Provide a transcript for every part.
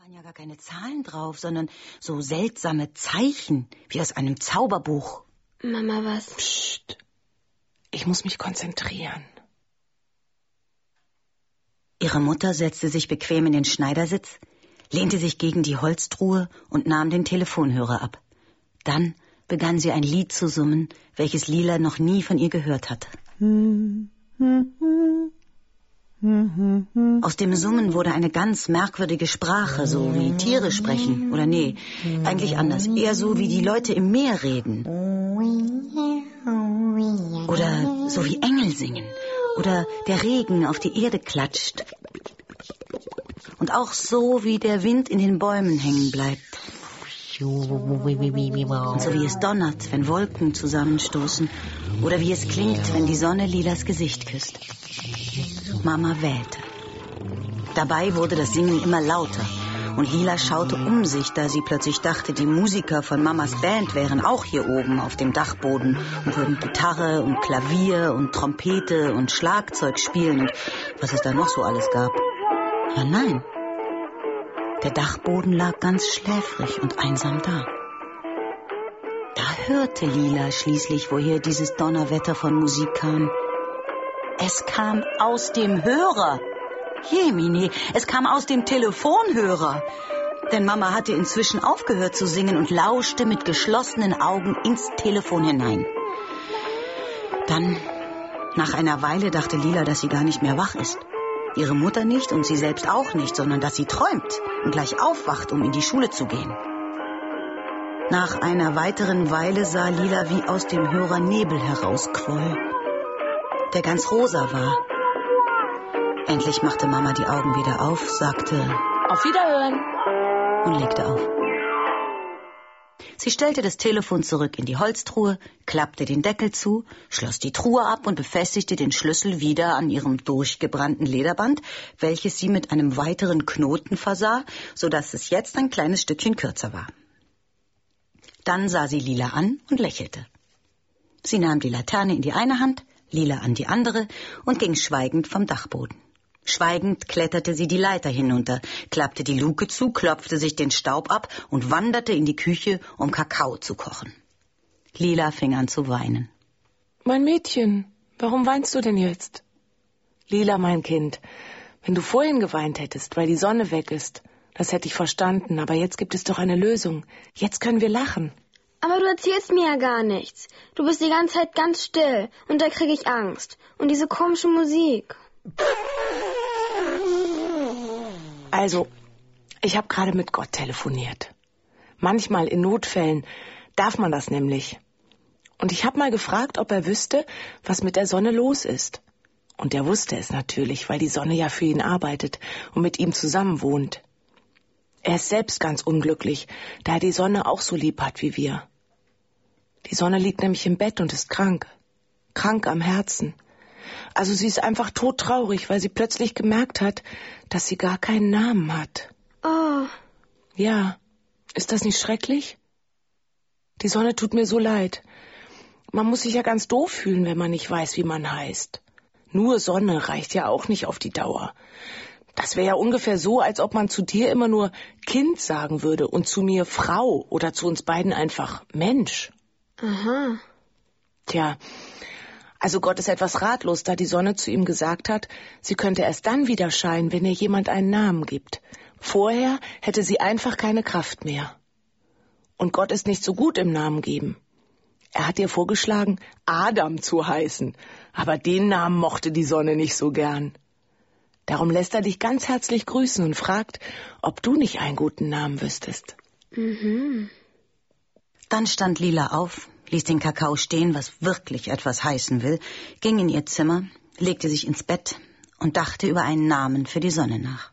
waren ja gar keine Zahlen drauf, sondern so seltsame Zeichen, wie aus einem Zauberbuch. Mama, was? Psst. Ich muss mich konzentrieren. Ihre Mutter setzte sich bequem in den Schneidersitz, lehnte sich gegen die Holztruhe und nahm den Telefonhörer ab. Dann begann sie ein Lied zu summen, welches Lila noch nie von ihr gehört hatte. Aus dem Summen wurde eine ganz merkwürdige Sprache, so wie Tiere sprechen. Oder nee, eigentlich anders. Eher so, wie die Leute im Meer reden. Oder so wie Engel singen. Oder der Regen auf die Erde klatscht. Und auch so, wie der Wind in den Bäumen hängen bleibt. Und so wie es donnert, wenn Wolken zusammenstoßen. Oder wie es klingt, wenn die Sonne Lilas Gesicht küsst. Mama wählte. Dabei wurde das Singen immer lauter. Und Lila schaute um sich, da sie plötzlich dachte, die Musiker von Mamas Band wären auch hier oben auf dem Dachboden und würden Gitarre und Klavier und Trompete und Schlagzeug spielen und was es da noch so alles gab. Aber nein, der Dachboden lag ganz schläfrig und einsam da. Da hörte Lila schließlich, woher dieses Donnerwetter von Musik kam. Es kam aus dem Hörer. Jemine, es kam aus dem Telefonhörer. Denn Mama hatte inzwischen aufgehört zu singen und lauschte mit geschlossenen Augen ins Telefon hinein. Dann, nach einer Weile, dachte Lila, dass sie gar nicht mehr wach ist. Ihre Mutter nicht und sie selbst auch nicht, sondern dass sie träumt und gleich aufwacht, um in die Schule zu gehen. Nach einer weiteren Weile sah Lila, wie aus dem Hörer Nebel herausquoll, der ganz rosa war. Endlich machte Mama die Augen wieder auf, sagte Auf Wiederhören und legte auf. Sie stellte das Telefon zurück in die Holztruhe, klappte den Deckel zu, schloss die Truhe ab und befestigte den Schlüssel wieder an ihrem durchgebrannten Lederband, welches sie mit einem weiteren Knoten versah, sodass es jetzt ein kleines Stückchen kürzer war. Dann sah sie Lila an und lächelte. Sie nahm die Laterne in die eine Hand, Lila an die andere und ging schweigend vom Dachboden. Schweigend kletterte sie die Leiter hinunter, klappte die Luke zu, klopfte sich den Staub ab und wanderte in die Küche, um Kakao zu kochen. Lila fing an zu weinen. Mein Mädchen, warum weinst du denn jetzt? Lila, mein Kind, wenn du vorhin geweint hättest, weil die Sonne weg ist, das hätte ich verstanden, aber jetzt gibt es doch eine Lösung. Jetzt können wir lachen. Aber du erzählst mir ja gar nichts. Du bist die ganze Zeit ganz still und da kriege ich Angst. Und diese komische Musik. Also, ich habe gerade mit Gott telefoniert. Manchmal in Notfällen darf man das nämlich. Und ich habe mal gefragt, ob er wüsste, was mit der Sonne los ist. Und er wusste es natürlich, weil die Sonne ja für ihn arbeitet und mit ihm zusammen wohnt. Er ist selbst ganz unglücklich, da er die Sonne auch so lieb hat wie wir. Die Sonne liegt nämlich im Bett und ist krank. Krank am Herzen. Also sie ist einfach todtraurig, weil sie plötzlich gemerkt hat, dass sie gar keinen Namen hat. Oh. Ja, ist das nicht schrecklich? Die Sonne tut mir so leid. Man muss sich ja ganz doof fühlen, wenn man nicht weiß, wie man heißt. Nur Sonne reicht ja auch nicht auf die Dauer. Das wäre ja ungefähr so, als ob man zu dir immer nur Kind sagen würde und zu mir Frau oder zu uns beiden einfach Mensch. Aha. Tja, also Gott ist etwas ratlos, da die Sonne zu ihm gesagt hat, sie könnte erst dann wieder scheinen, wenn ihr jemand einen Namen gibt. Vorher hätte sie einfach keine Kraft mehr. Und Gott ist nicht so gut im Namen geben. Er hat ihr vorgeschlagen, Adam zu heißen, aber den Namen mochte die Sonne nicht so gern. Darum lässt er dich ganz herzlich grüßen und fragt, ob du nicht einen guten Namen wüsstest. Mhm. Dann stand Lila auf, ließ den Kakao stehen, was wirklich etwas heißen will, ging in ihr Zimmer, legte sich ins Bett und dachte über einen Namen für die Sonne nach.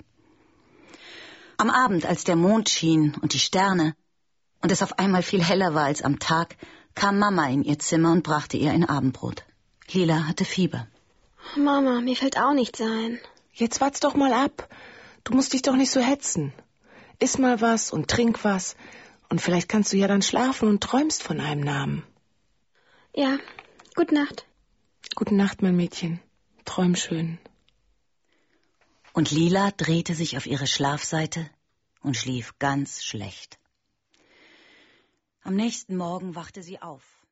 Am Abend, als der Mond schien und die Sterne und es auf einmal viel heller war als am Tag, kam Mama in ihr Zimmer und brachte ihr ein Abendbrot. Lila hatte Fieber. Mama, mir fällt auch nichts ein. Jetzt wart's doch mal ab. Du musst dich doch nicht so hetzen. Iss mal was und trink was. Und vielleicht kannst du ja dann schlafen und träumst von einem Namen. Ja, gute Nacht. Gute Nacht, mein Mädchen. Träum schön. Und Lila drehte sich auf ihre Schlafseite und schlief ganz schlecht. Am nächsten Morgen wachte sie auf.